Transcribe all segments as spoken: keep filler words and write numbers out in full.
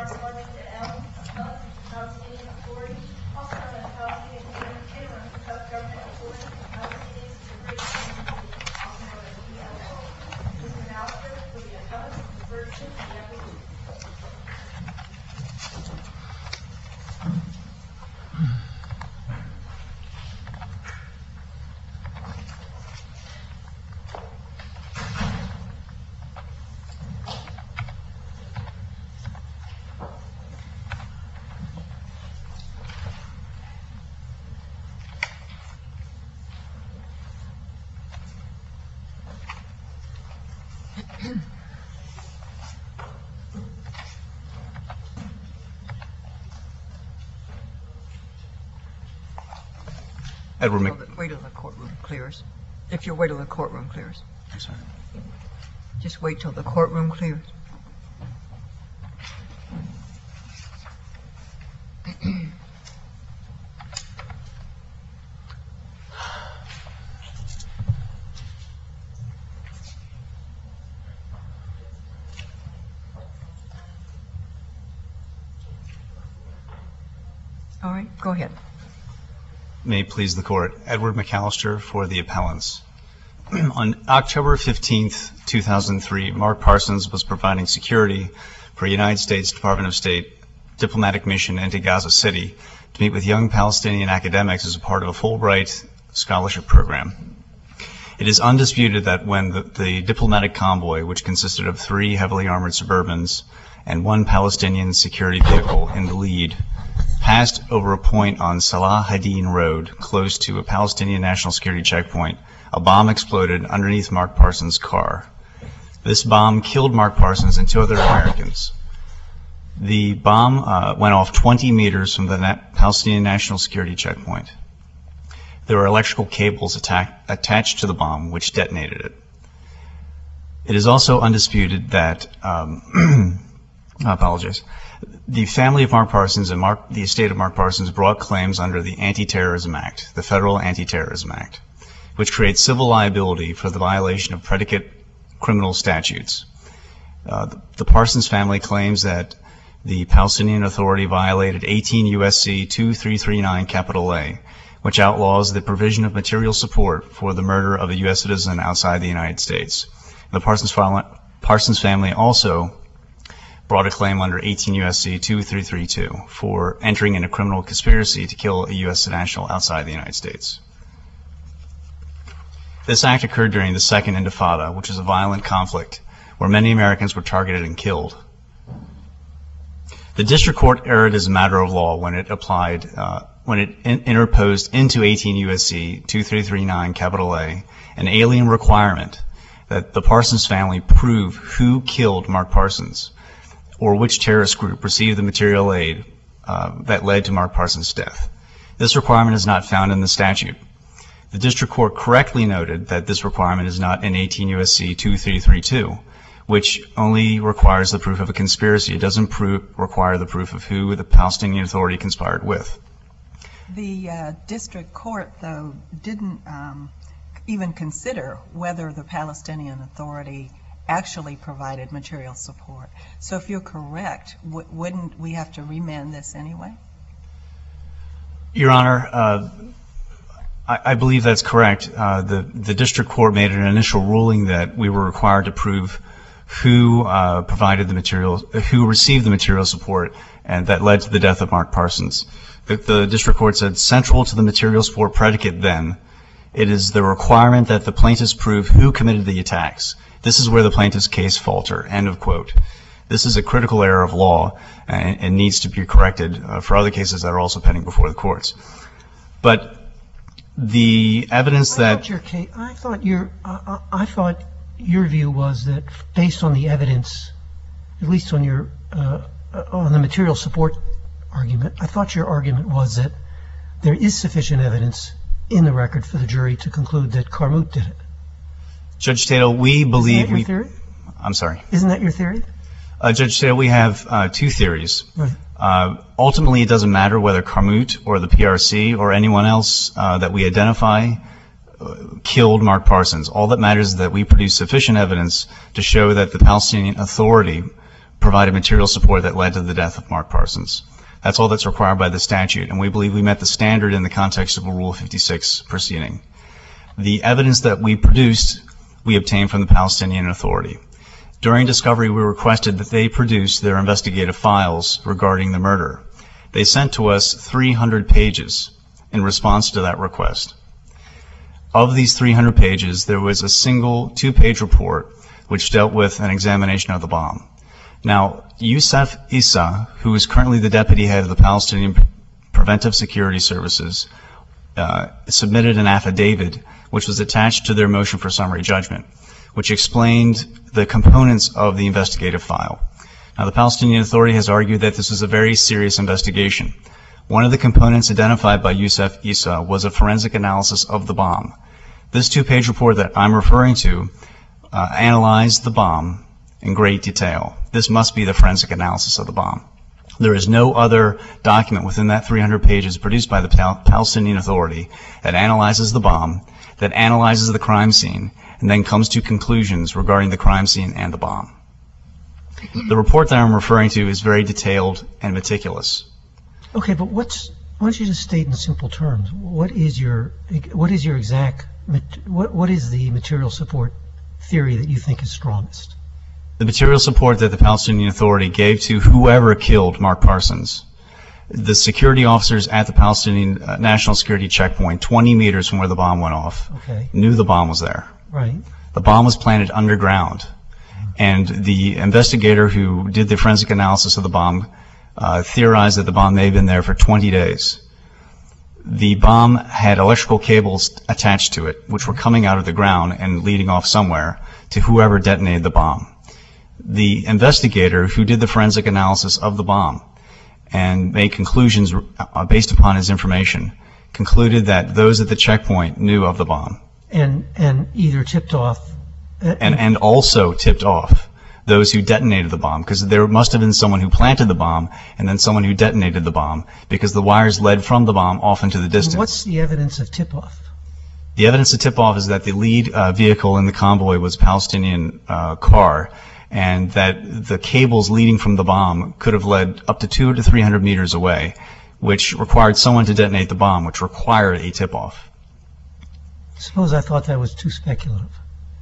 Martin et al., appellant the Palestinian Authority, also known as Palestinian Interim Government Authority for the Palestinians of the Great Community, also known as P L O. Mister McAllister for the appellant, Mister Ferguson for the appellee. Edward Mc... Wait till the courtroom clears. If you wait till the courtroom clears. I'm sorry. Just wait till the courtroom clears. All right, go ahead. May it please the Court. Edward McAllister for the appellants. On October fifteenth, two thousand three, Mark Parsons was providing security for a United States Department of State diplomatic mission into Gaza City to meet with young Palestinian academics as a part of a Fulbright scholarship program. It is undisputed that when the, the diplomatic convoy, which consisted of three heavily armored Suburbans and one Palestinian security vehicle in the lead, passed over a point on Salah Hadin Road close to a Palestinian national security checkpoint, a bomb exploded underneath Mark Parsons' car. This bomb killed Mark Parsons and two other Americans. The bomb uh, went off twenty meters from the na- Palestinian national security checkpoint. There were electrical cables attack- attached to the bomb, which detonated it. It is also undisputed that, um, I apologize, the family of Mark Parsons and Mark, the estate of Mark Parsons brought claims under the Anti-Terrorism Act, the Federal Anti-Terrorism Act, which creates civil liability for the violation of predicate criminal statutes. Uh, the, the Parsons family claims that the Palestinian Authority violated eighteen U S C twenty-three thirty-nine capital A, which outlaws the provision of material support for the murder of a U S citizen outside the United States. The Parsons, Parsons family also brought a claim under eighteen U S C twenty-three thirty-two for entering in a criminal conspiracy to kill a U S national outside the United States. This act occurred during the Second Intifada, which was a violent conflict where many Americans were targeted and killed. The district court erred as a matter of law when it applied, uh, when it in- interposed into eighteen U S C twenty-three thirty-nine capital A an alien requirement that the Parsons family prove who killed Mark Parsons or which terrorist group received the material aid uh, that led to Mark Parsons' death. This requirement is not found in the statute. The district court correctly noted that this requirement is not in eighteen U S C twenty-three thirty-two, which only requires the proof of a conspiracy. It doesn't prove, require the proof of who the Palestinian Authority conspired with. The uh, district court, though, didn't um, even consider whether the Palestinian Authority actually provided material support. So if you're correct, w- wouldn't we have to remand this anyway? Your Honor, uh, I, I believe that's correct. Uh, the, the district court made an initial ruling that we were required to prove who uh, provided the material, who received the material support, and that led to the death of Mark Parsons. The, the district court said central to the material support predicate then, it is the requirement that the plaintiffs prove who committed the attacks. This is where the plaintiff's case falter, end of quote. This is a critical error of law and, and needs to be corrected uh, for other cases that are also pending before the courts. But the evidence I that... Thought your case, I thought your, uh, I thought your view was that based on the evidence, at least on your, uh, on the material support argument, I thought your argument was that there is sufficient evidence in the record for the jury to conclude that Carmut did it. Judge Tatel, we believe... Isn't that your we, theory? I'm sorry. Isn't that your theory? Uh, Judge Tatel, we have uh, two theories. Right. Uh, ultimately, it doesn't matter whether Carmut or the P R C or anyone else uh, that we identify uh, killed Mark Parsons. All that matters is that we produce sufficient evidence to show that the Palestinian Authority provided material support that led to the death of Mark Parsons. That's all that's required by the statute, and we believe we met the standard in the context of a Rule fifty-six proceeding. The evidence that we produced, we obtained from the Palestinian Authority. During discovery, we requested that they produce their investigative files regarding the murder. They sent to us three hundred pages in response to that request. Of these three hundred pages, there was a single two-page report which dealt with an examination of the bomb. Now, Youssef Issa, who is currently the deputy head of the Palestinian Preventive Security Services, uh, submitted an affidavit which was attached to their motion for summary judgment, which explained the components of the investigative file. Now, the Palestinian Authority has argued that this is a very serious investigation. One of the components identified by Youssef Issa was a forensic analysis of the bomb. This two-page report that I'm referring to uh, analyzed the bomb in great detail. This must be the forensic analysis of the bomb. There is no other document within that three hundred pages produced by the Pal- Palestinian Authority that analyzes the bomb, that analyzes the crime scene, and then comes to conclusions regarding the crime scene and the bomb. The report that I'm referring to is very detailed and meticulous. Okay, but what's, why don't you just state in simple terms, what is your, what is your exact, mat- what, what is the material support theory that you think is strongest? The material support that the Palestinian Authority gave to whoever killed Mark Parsons, the security officers at the Palestinian uh, National Security Checkpoint, twenty meters from where the bomb went off, Okay, knew the bomb was there. right. The bomb was planted underground, and the investigator who did the forensic analysis of the bomb uh, theorized that the bomb may have been there for twenty days. The bomb had electrical cables attached to it, which were coming out of the ground and leading off somewhere to whoever detonated the bomb. The investigator who did the forensic analysis of the bomb and made conclusions uh, based upon his information concluded that those at the checkpoint knew of the bomb. And, and either tipped off. uh, And, and also tipped off those who detonated the bomb, because there must have been someone who planted the bomb and then someone who detonated the bomb, because the wires led from the bomb off into the distance. What's the evidence of tip-off? The evidence of tip-off is that the lead uh, vehicle in the convoy was a Palestinian uh, car, and that the cables leading from the bomb could have led up to two to three hundred meters away, which required someone to detonate the bomb, which required a tip-off. Suppose I thought that was too speculative.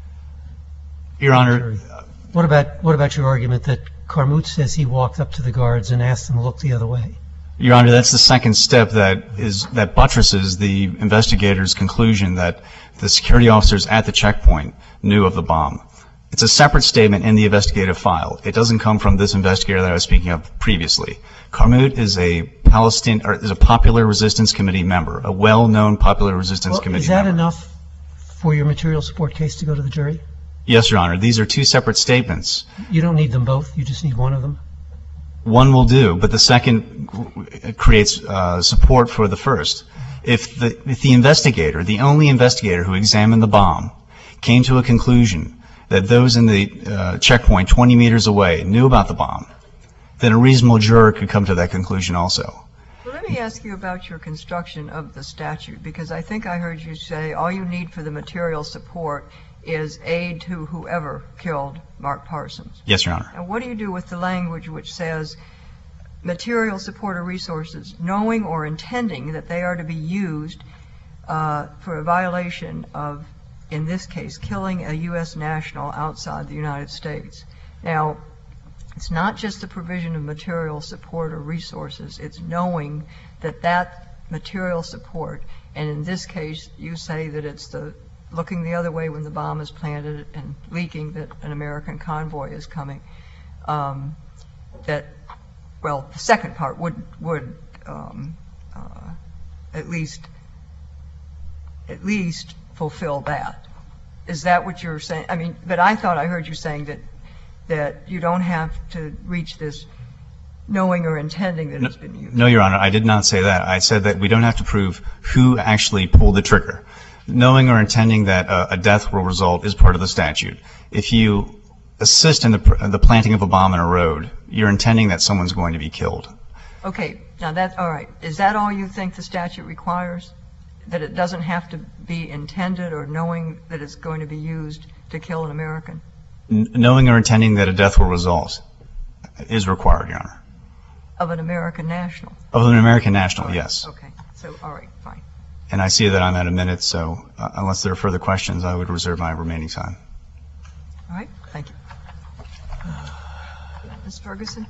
Your Honor, What about, what about your argument that Carmouche says he walked up to the guards and asked them to look the other way? Your Honor, that's the second step that is that buttresses the investigator's conclusion that the security officers at the checkpoint knew of the bomb. It's a separate statement in the investigative file. It doesn't come from this investigator that I was speaking of previously. Carmouche is a Palestine or is a Popular Resistance Committee member, a well-known Popular Resistance Well, Committee is that member. enough for your material support case to go to the jury? Yes, Your Honor. These are two separate statements. You don't need them both, you just need one of them? One will do, but the second creates uh, support for the first. If the, if the investigator, the only investigator who examined the bomb, came to a conclusion that those in the uh, checkpoint twenty meters away knew about the bomb, then a reasonable juror could come to that conclusion also. Well, let me ask you about your construction of the statute, because I think I heard you say all you need for the material support is aid to whoever killed Mark Parsons. Yes, Your Honor. And what do you do with the language which says material support or resources, knowing or intending that they are to be used uh, for a violation of, in this case, killing a U S national outside the United States? Now, it's not just the provision of material support or resources, it's knowing that that material support, and in this case, you say that it's the looking the other way when the bomb is planted and leaking that an American convoy is coming, um, that, well, the second part would, would um, uh, at least, at least fulfill that. Is that what you're saying? I mean, but I thought I heard you saying that, that you don't have to reach this knowing or intending that No, it's been used. no, Your Honor, I did not say that. I said that we don't have to prove who actually pulled the trigger. Knowing or intending that uh, a death will result is part of the statute. If you assist in the, the planting of a bomb in a road, you're intending that someone's going to be killed. Okay, now that's all right. Is that all you think the statute requires? That it doesn't have to be intended or knowing that it's going to be used to kill an American? N- knowing or intending that a death will result. is required, Your Honor. Of an American national? Of an American national, yes. Okay, so, all right, fine. And I see that I'm at a minute, so uh, unless there are further questions, I would reserve my remaining time. All right, thank you. Miz Ferguson?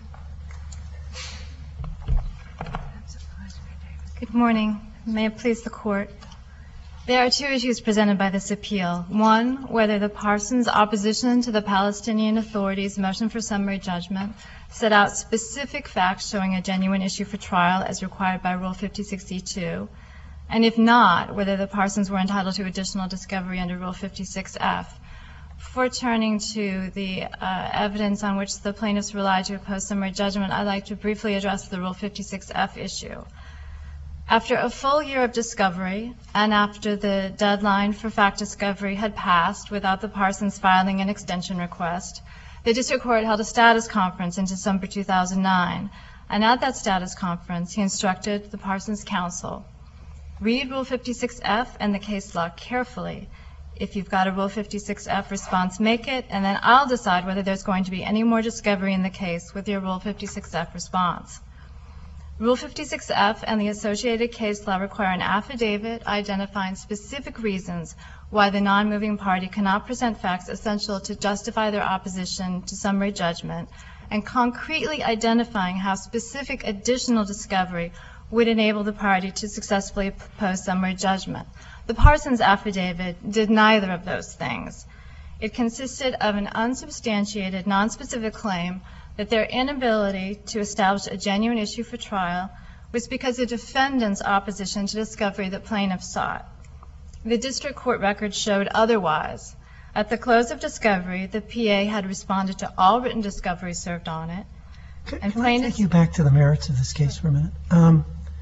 Good morning. May it please the Court. There are two issues presented by this appeal. One, whether the Parsons opposition to the Palestinian Authority's motion for summary judgment set out specific facts showing a genuine issue for trial as required by Rule fifty sixty-two, and if not, whether the Parsons were entitled to additional discovery under Rule fifty-six F. Before turning to the uh, evidence on which the plaintiffs relied to oppose summary judgment, I'd like to briefly address the Rule fifty-six F issue. After a full year of discovery, and after the deadline for fact discovery had passed without the Parsons filing an extension request, the District Court held a status conference in December two thousand nine, and at that status conference, he instructed the Parsons counsel, read Rule fifty-six F and the case law carefully. If you've got a Rule fifty-six F response, make it, and then I'll decide whether there's going to be any more discovery in the case with your Rule fifty-six F response. Rule fifty-six F and the associated case law require an affidavit identifying specific reasons why the non-moving party cannot present facts essential to justify their opposition to summary judgment, and concretely identifying how specific additional discovery would enable the party to successfully oppose summary judgment. The Parsons affidavit did neither of those things. It consisted of an unsubstantiated, nonspecific claim that their inability to establish a genuine issue for trial was because the defendant's opposition to discovery that plaintiffs sought. The district court record showed otherwise. At the close of discovery, the P A had responded to all written discovery served on it. Can, And can I plaintiffs- take you back to the merits of this case for a minute? Um,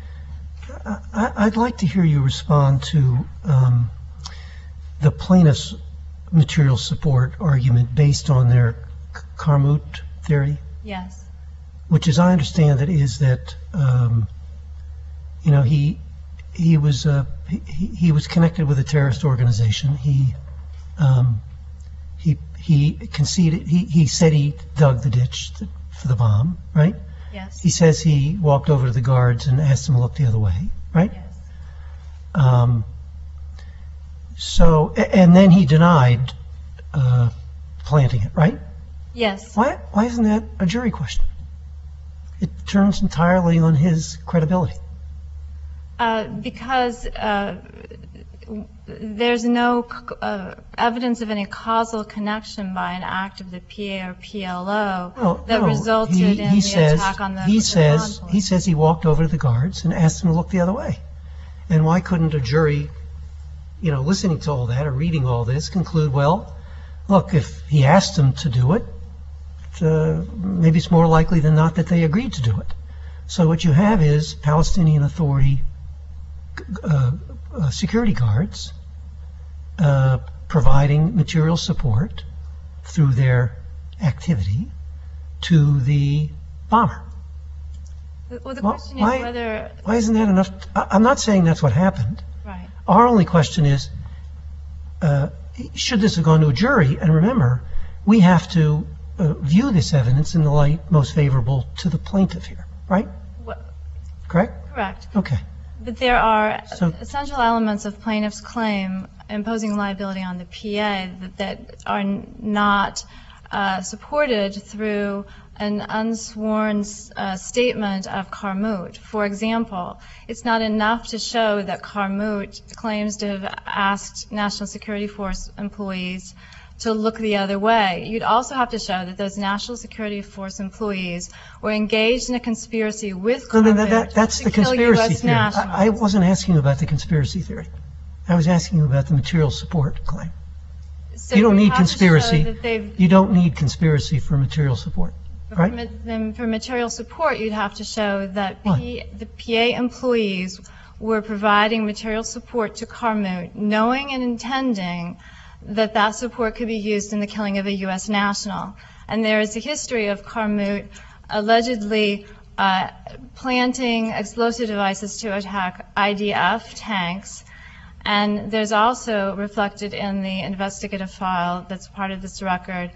I, I'd like to hear you respond to um, the plaintiff's material support argument based on their Karmut theory, Yes. which, as I understand it, is that um, you know he he was uh, he, he was connected with a terrorist organization. He um, he he conceded. He he said he dug the ditch to, for the bomb, right? Yes. He says he walked over to the guards and asked them to look the other way, right? Yes. Um, so, a- and then he denied uh, planting it, right? Yes. Why, why isn't that a jury question? It turns entirely on his credibility. Uh, because uh, there's no uh, evidence of any causal connection by an act of the P A or P L O Well, that no, resulted he, in he the says, attack on the he the says convoy. he says he walked over to the guards and asked them to look the other way. And why couldn't a jury, you know, listening to all that or reading all this, conclude, well, look, if he asked them to do it, uh, maybe it's more likely than not that they agreed to do it. So what you have is Palestinian Authority uh, uh, security guards uh, providing material support through their activity to the bomber. Well, the Well, question why- is whether, Why isn't that enough? I- I'm not saying that's what happened. right. Our only question is, uh, should this have gone to a jury? And remember, we have to uh, view this evidence in the light most favorable to the plaintiff here, right? What- Correct? Correct. Okay. But there are So- essential elements of plaintiff's claim imposing liability on the P A that, that are n- not uh, supported through an unsworn uh, statement of Karmut. For example, it's not enough to show that Karmut claims to have asked National Security Force employees to look the other way. You'd also have to show that those National Security Force employees were engaged in a conspiracy with No, no, Karmut no, that, that's to the kill U conspiracy S theory. nationals. I, I wasn't asking you about the conspiracy theory. I was asking you about the material support claim. So You don't we need have to show conspiracy. that they've- You don't need conspiracy for material support, For right? ma- then for material support, you'd have to show that What? P, the P A employees were providing material support to Karmut, knowing and intending that that support could be used in the killing of a U S national. And there is a history of Karmut allegedly uh, planting explosive devices to attack I D F tanks. And there's also reflected in the investigative file that's part of this record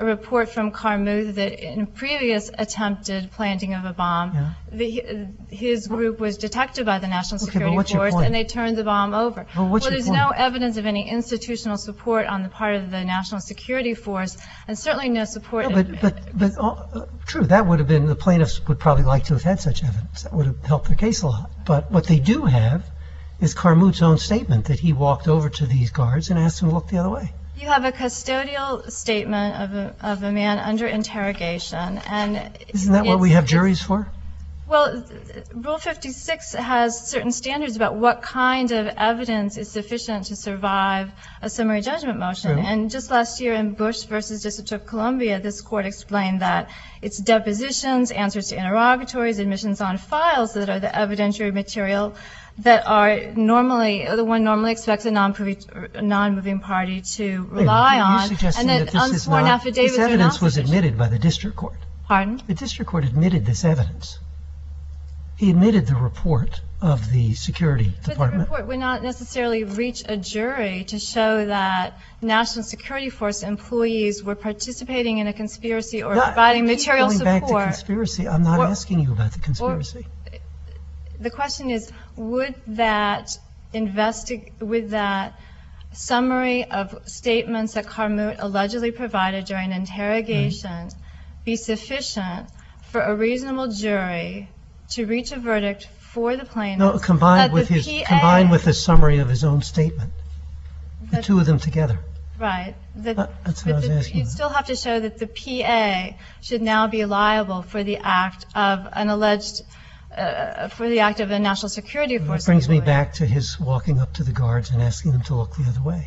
a report from Carmuth that in a previous attempted planting of a bomb, Yeah. the, his group was detected by the National Okay, but Security what's your Force, point? and they turned the bomb over. Well, what's your there's point? no evidence of any institutional support on the part of the National Security Force, and certainly no support. No, but, but, but, uh, true, that would have been, the plaintiffs would probably like to have had such evidence. That would have helped their case a lot. But what they do have is Carmuth's own statement that he walked over to these guards and asked them to look the other way. You have a custodial statement of a, of a man under interrogation, and Isn't that what it's- we have it's- juries for? Well, Rule fifty-six has certain standards about what kind of evidence is sufficient to survive a summary judgment motion. True. And just last year in Bush versus District of Columbia, this court explained that it's depositions, answers to interrogatories, admissions on files that are the evidentiary material that are normally, the one normally expects a non-moving non-moving party to rely You're on, suggesting and that that this is unsworn not, affidavits this are not evidence was sufficient. admitted by the district court. Pardon? The district court admitted this evidence. He admitted the report of the security But the department. report would not necessarily reach a jury to show that National Security Force employees were participating in a conspiracy or No, providing you keep material going back to support. conspiracy. I'm not Or- asking you about the conspiracy. The question is, would that investi- would that summary of statements that Carmuth allegedly provided during an interrogation be sufficient for a reasonable jury to reach a verdict for the plaintiff? No, combined that with the his, P A combined with the summary of his own statement. The that- two of them together. Right. That- Uh, that's what I but was the- asking You'd about. still have to show that the P A should now be liable for the act of an alleged, uh, for the act of a National Security Force That brings me employee. back to his walking up to the guards and asking them to look the other way.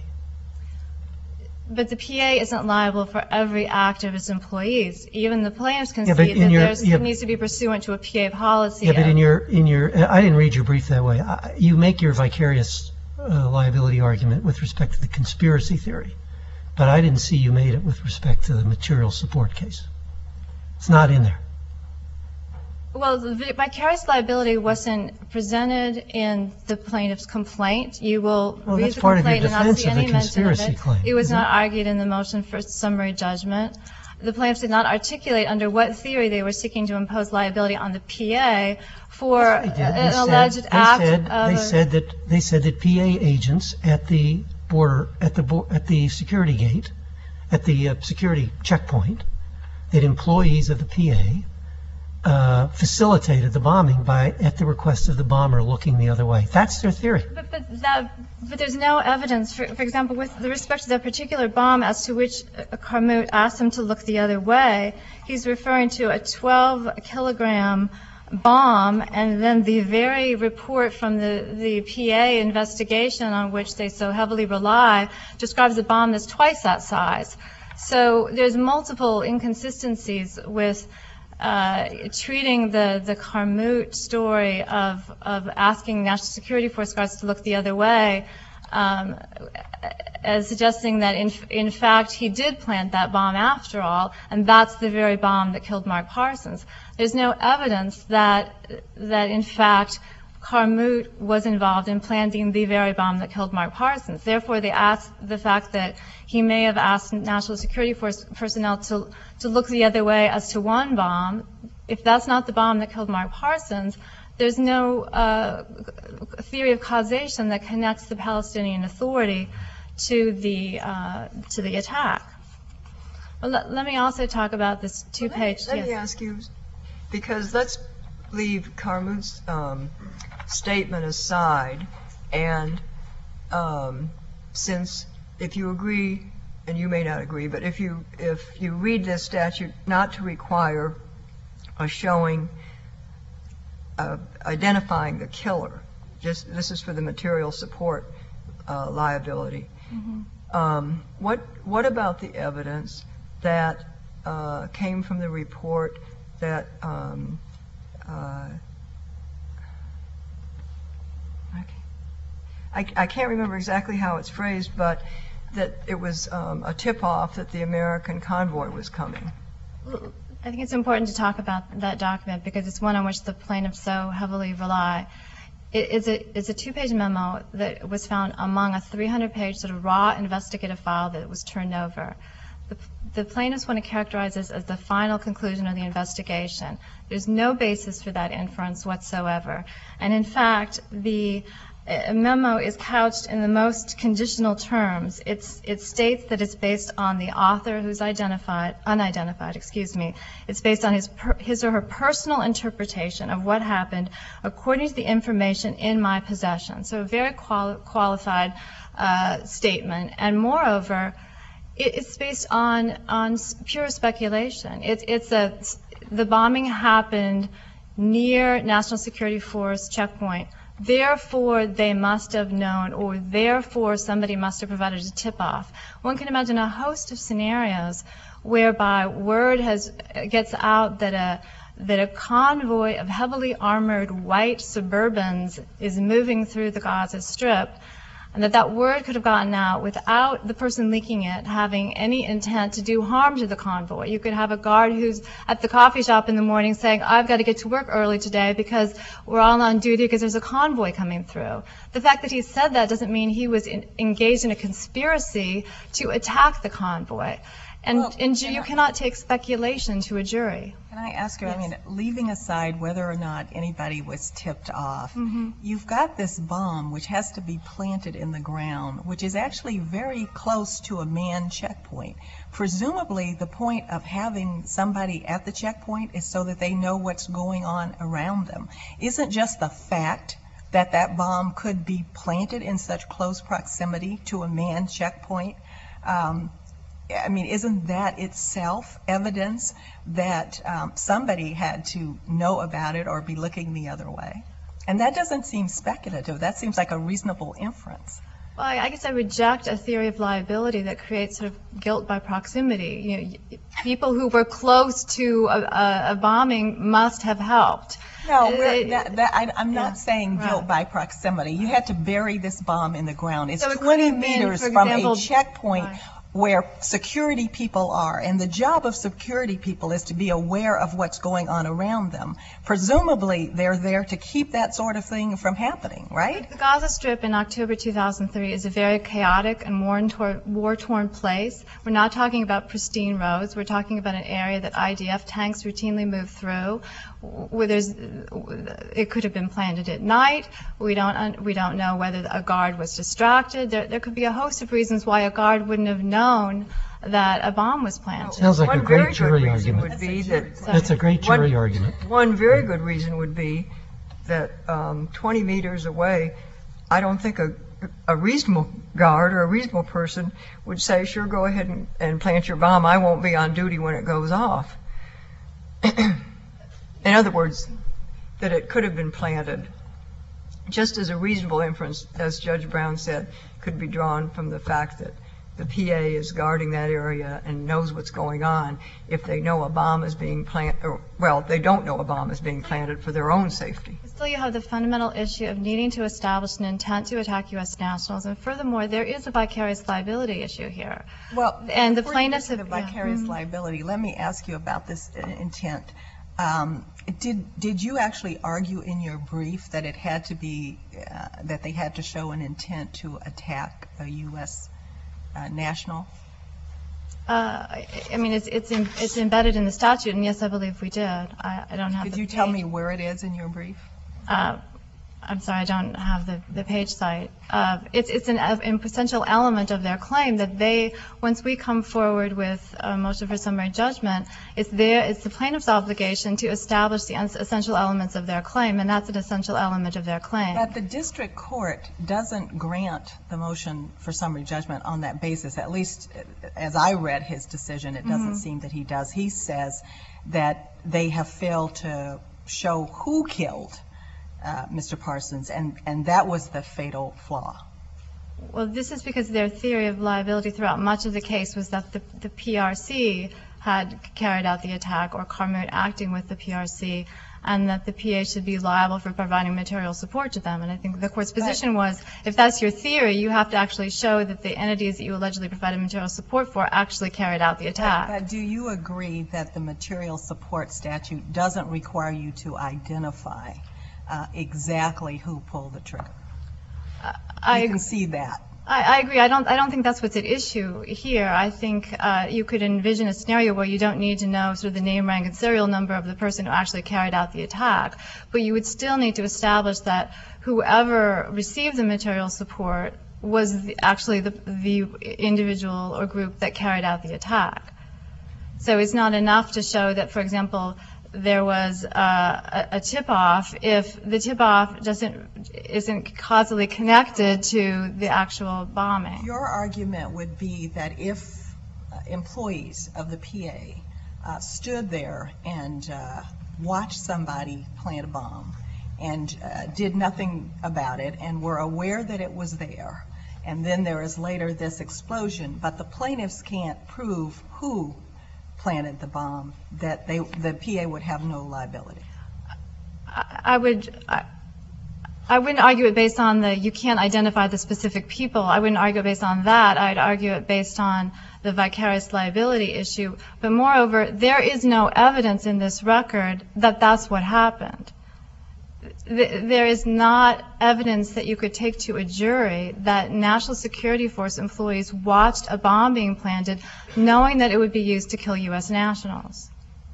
But the P A isn't liable for every act of its employees. Even the plaintiffs can Yeah, but see in that your- there's, yeah, it needs to be pursuant to a P A policy. Yeah, but of- in your, in your, I didn't read your brief that way. I- You make your vicarious uh, liability argument with respect to the conspiracy theory, but I didn't see you made it with respect to the material support case. It's not in there. Well, the vi- vicarious liability wasn't presented in the plaintiff's complaint. You will Well, read that's the part of your complaint and not defense see of the any mention of conspiracy it. claim, It was isn't not it? argued in the motion for summary judgment. The plaintiffs did not articulate under what theory they were seeking to impose liability on the P A for Yes, they did. They an said- alleged they act said- of They a- said that, they said that P A agents at the border, at the, bo- at the security gate, at the uh, security checkpoint, that employees of the P A uh, facilitated the bombing by, at the request of the bomber, looking the other way. That's their theory. But, but that, but there's no evidence, for, for example, with respect to that particular bomb as to which uh, Carmuth asked him to look the other way. He's referring to a twelve kilogram bomb, and then the very report from the, the P A investigation on which they so heavily rely describes a bomb that's twice that size. So there's multiple inconsistencies with uh, treating the, the Carmuth story of, of asking National Security Force guards to look the other way um, as suggesting that in, in fact he did plant that bomb after all, and that's the very bomb that killed Mark Parsons. There's no evidence that, that in fact Carmuth was involved in planting the very bomb that killed Mark Parsons. Therefore, they asked the fact that he may have asked National Security Force personnel to, to look the other way as to one bomb. If that's not the bomb that killed Mark Parsons, there's no uh, theory of causation that connects the Palestinian Authority to the uh, to the attack. Well, let, let me also talk about this two-page. Let me yes. ask you, because let's leave Carmuth's um, statement aside, and um, since if you agree, and you may not agree, but if you if you read this statute not to require a showing of identifying the killer, just this is for the material support uh, liability. Mm-hmm. Um, what what about the evidence that uh, came from the report that um, uh, I, I can't remember exactly how it's phrased, but that it was um, a tip-off that the American convoy was coming. I think it's important to talk about that document because it's one on which the plaintiffs so heavily rely. It is a, it's a two-page memo that was found among a three hundred page sort of raw investigative file that was turned over. The, the plaintiffs want to characterize this as the final conclusion of the investigation. There's no basis for that inference whatsoever. And in fact, the uh, memo is couched in the most conditional terms. It's, it states that it's based on the author who's identified, unidentified, excuse me. It's based on his, per, his or her personal interpretation of what happened according to the information in my possession. So a very quali- qualified uh, statement. And moreover, it, it's based on, on pure speculation. It, it's a, the bombing happened near National Security Force checkpoint. Therefore, they must have known, or therefore somebody must have provided a tip-off. One can imagine a host of scenarios whereby word has gets out that a that a convoy of heavily armored white Suburbans is moving through the Gaza Strip, and that that word could have gotten out without the person leaking it having any intent to do harm to the convoy. You could have a guard who's at the coffee shop in the morning saying, I've got to get to work early today because we're all on duty because there's a convoy coming through. The fact that he said that doesn't mean he was in, engaged in a conspiracy to attack the convoy. And, Well, and can you I- cannot take speculation to a jury. Can I ask you, I Yes. mean, leaving aside whether or not anybody was tipped off, Mm-hmm. you've got this bomb which has to be planted in the ground, which is actually very close to a manned checkpoint. Presumably, the point of having somebody at the checkpoint is so that they know what's going on around them. Isn't just the fact that that bomb could be planted in such close proximity to a manned checkpoint, um, I mean, isn't that itself evidence that um, somebody had to know about it or be looking the other way? And that doesn't seem speculative. That seems like a reasonable inference. Well, I I guess I reject a theory of liability that creates sort of guilt by proximity. You know, y- people who were close to a, a, a bombing must have helped. No, Uh, we're, that, that, I, I'm yeah, not saying guilt right. by proximity. You had to bury this bomb in the ground. It's So it could twenty have been, meters for from example- a checkpoint Right. where security people are. And the job of security people is to be aware of what's going on around them. Presumably, they're there to keep that sort of thing from happening, right? The Gaza Strip in October two thousand three is a very chaotic and war-torn, war-torn place. We're not talking about pristine roads. We're talking about an area that I D F tanks routinely move through, where there's, it could have been planted at night. We don't, un- we don't know whether a guard was distracted. There, there could be a host of reasons why a guard wouldn't have known that a bomb was planted. Sounds like a One great very good jury reason argument. would be that That's a great One- jury argument. One very good reason would be that um, twenty meters away, I don't think a, a reasonable guard or a reasonable person would say, sure, go ahead and, and plant your bomb. I won't be on duty when it goes off. In other words, that it could have been planted, just as a reasonable inference, as Judge Brown said, could be drawn from the fact that the P A is guarding that area and knows what's going on. If they know a bomb is being planted, or, well, they don't know a bomb is being planted for their own safety. Still, you have the fundamental issue of needing to establish an intent to attack U S nationals, and furthermore, there is a vicarious liability issue here. Well, And the before you get plaintiffs to the have- yeah. vicarious Mhm. liability, let me ask you about this uh, intent. Um, Did, did you actually argue in your brief that it had to be, uh, that they had to show an intent to attack a U S uh, national? Uh, I I mean, it's it's em- it's embedded in the statute, and yes, I believe we did. I I don't have the Could you tell page. me where it is in your brief? Uh, I'm sorry, I don't have the the page site. Uh, It's it's an uh, an essential element of their claim that they, once we come forward with a motion for summary judgment, it's their, it's the plaintiff's obligation to establish the ens- essential elements of their claim, and that's an essential element of their claim. But the district court doesn't grant the motion for summary judgment on that basis. At least, uh, as I read his decision, it doesn't seem that he does. He says that they have failed to show who killed uh, Mister Parsons, and, and that was the fatal flaw. Well, this is because their theory of liability throughout much of the case was that the, the P R C had carried out the attack, or Carmode acting with the P R C, and that the P A should be liable for providing material support to them. And I think the court's position was, if that's your theory, you have to actually show that the entities that you allegedly provided material support for actually carried out the attack. But do you agree that the material support statute doesn't require you to identify uh, exactly who pulled the trigger? I You can see that. I, I agree. I don't. I don't think that's what's at issue here. I think uh, you could envision a scenario where you don't need to know sort of the name, rank, and serial number of the person who actually carried out the attack, but you would still need to establish that whoever received the material support was the, actually the, the individual or group that carried out the attack. So it's not enough to show that, for example, there was uh, a, a tip-off if the tip-off doesn't isn't causally connected to the actual bombing. Your argument would be that if uh, employees of the P A uh, stood there and uh, watched somebody plant a bomb and uh, did nothing about it and were aware that it was there, and then there is later this explosion, but the plaintiffs can't prove who planted the bomb, that they, the P A would have no liability. I, I would, I, I wouldn't argue it based on the, you can't identify the specific people. I wouldn't argue it based on that. I'd argue it based on the vicarious liability issue. But moreover, there is no evidence in this record that that's what happened. There is not evidence that you could take to a jury that National Security Force employees watched a bomb being planted knowing that it would be used to kill U S nationals.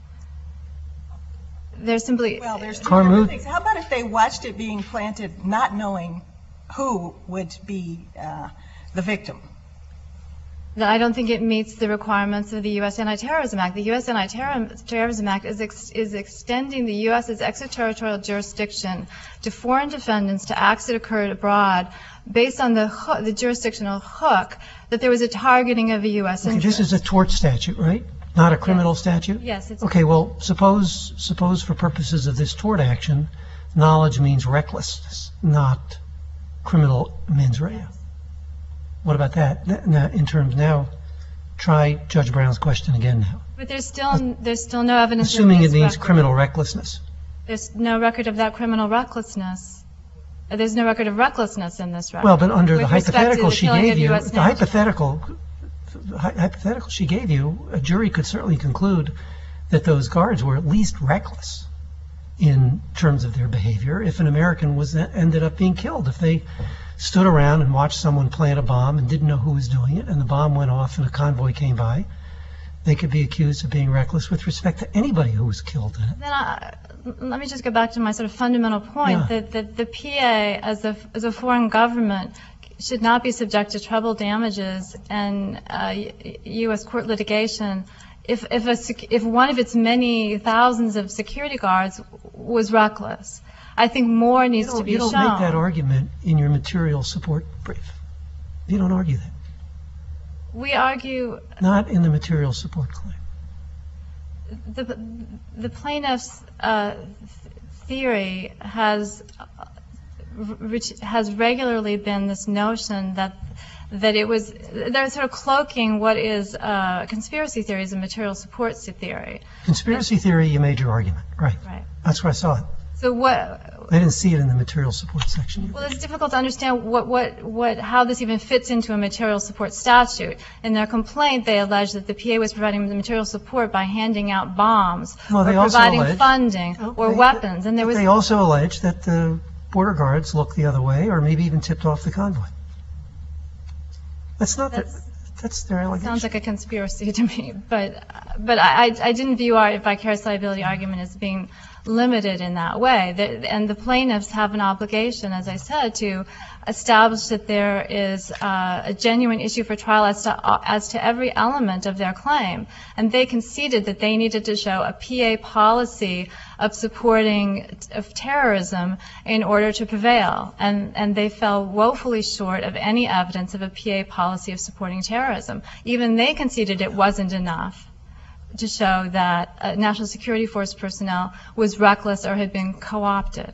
There's simply... Well, there's two Carmu- different things. How about if they watched it being planted not knowing who would be uh, the victim? that I don't think it meets the requirements of the U S Anti-Terrorism Act. The U S Anti-Terrorism Act is, ex is extending the U S's extraterritorial jurisdiction to foreign defendants to acts that occurred abroad based on the, hook, the jurisdictional hook that there was a targeting of a U S Okay, interest. this is a tort statute, right? Not a criminal statute? Yes, it's Okay, well, suppose, suppose for purposes of this tort action, knowledge means recklessness, not criminal mens rea. What about that? N- Now, in terms now, try Judge Brown's question again now. But there's still there's still no evidence. in Assuming it this means record. criminal recklessness. There's no record of that criminal recklessness. Uh, There's no record of recklessness in this record. Well, but under the With respect to hypothetical the she killing gave of you, U S the nationals. hypothetical, the hy- hypothetical she gave you, a jury could certainly conclude that those guards were at least reckless in terms of their behavior if an American was ended up being killed. If they stood around and watched someone plant a bomb and didn't know who was doing it, and the bomb went off and a convoy came by, they could be accused of being reckless with respect to anybody who was killed in it. Then I, let me just go back to my sort of fundamental point Yeah. that, that the P A, as a, as a foreign government, should not be subject to treble damages and uh, U S court litigation if, if, a, sec- if one of its many thousands of security guards was reckless. I think more You needs to don't, be you don't shown. make that argument in your material support brief. You don't argue that. We argue Not in the material support claim. the, the plaintiff's uh, theory has which has regularly been this notion that that it was they're sort of cloaking what is uh, conspiracy theory as a material support theory. Conspiracy theory, you made your argument. Right. Right. That's where I saw it. So what? I didn't see it in the material support section. Well, it's difficult to understand what, what, what, how this even fits into a material support statute. In their complaint, they allege that the P A was providing the material support by handing out bombs Well, or they also providing allege- funding Oh, or they- weapons. And there was They also allege that the border guards looked the other way or maybe even tipped off the convoy. That's not, their- That's- that's their allegation. sounds like a conspiracy to me, but but I, I I didn't view our vicarious liability argument as being limited in that way. The, and the plaintiffs have an obligation, as I said, to establish that there is uh, a genuine issue for trial as to uh, as to every element of their claim. And they conceded that they needed to show a P A policy of supporting of terrorism in order to prevail. And and they fell woefully short of any evidence of a P A policy of supporting terrorism. Even they conceded it wasn't enough to show that uh, National Security Force personnel was reckless or had been co-opted.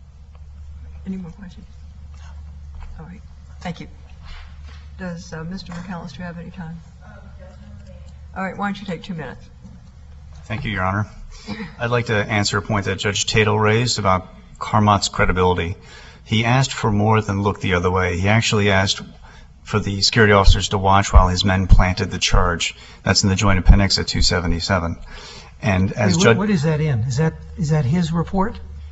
Any more questions? All right, thank you. Does uh, Mister McAllister have any time? All right, why don't you take two minutes? Thank you, Your Honor. I'd like to answer a point that Judge Tatel raised about Carmott's credibility. He asked for more than look the other way. He actually asked for the security officers to watch while his men planted the charge. That's in the Joint Appendix at two seventy-seven. And as Wait, Judge... what, what is that in? Is that is that his report?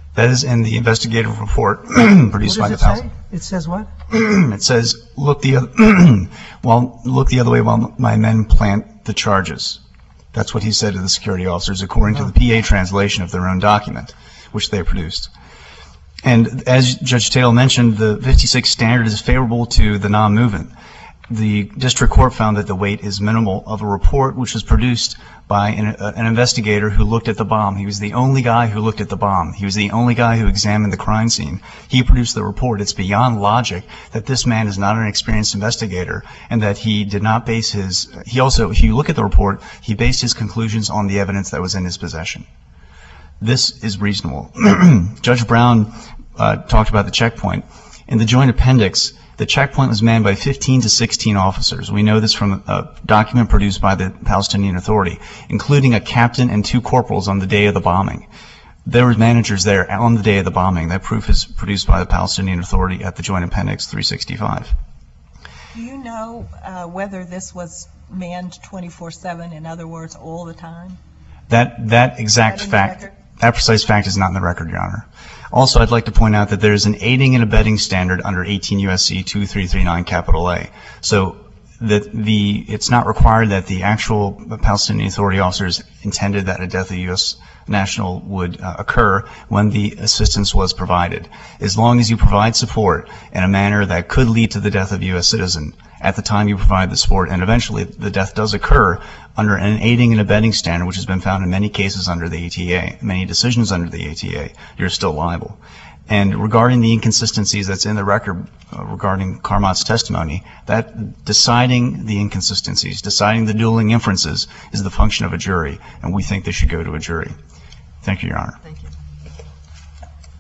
That is in the investigative report produced by What the does it Palestinian. say? It says what? It says, look the other, well, look the other way while my men plant the charges. That's what he said to the security officers, according to the P A translation of their own document, which they produced. And as Judge Tatel mentioned, the fifty-six standard is favorable to the non-movement. The district court found that the weight is minimal of a report which was produced by an, uh, an investigator who looked at the bomb. He was the only guy who looked at the bomb. He was the only guy who examined the crime scene. He produced the report. It's beyond logic that this man is not an experienced investigator and that he did not base his, he also, if you look at the report, he based his conclusions on the evidence that was in his possession. This is reasonable. Judge Brown uh, talked about the checkpoint. In the joint appendix, the checkpoint was manned by fifteen to sixteen officers. We know this from a document produced by the Palestinian Authority, including a captain and two corporals on the day of the bombing. There were managers there on the day of the bombing. That proof is produced by the Palestinian Authority at the joint appendix three sixty-five. Do you know uh, whether this was manned twenty-four seven, in other words, all the time? That, that exact Is that in the fact, record? that precise fact is not in the record, Your Honor. Also, I'd like to point out that there is an aiding and abetting standard under eighteen U S C twenty-three thirty-nine capital A. So that the, it's not required that the actual Palestinian Authority officers intended that a death of a U S national would uh, occur when the assistance was provided. As long as you provide support in a manner that could lead to the death of a U S citizen at the time you provide the support, and eventually the death does occur under an aiding and abetting standard, which has been found in many cases under the A T A, many decisions under the A T A, you're still liable. And regarding the inconsistencies that's in the record uh, regarding Carmot's testimony, that deciding the inconsistencies, deciding the dueling inferences is the function of a jury, and we think they should go to a jury. Thank you, Your Honor. Thank you.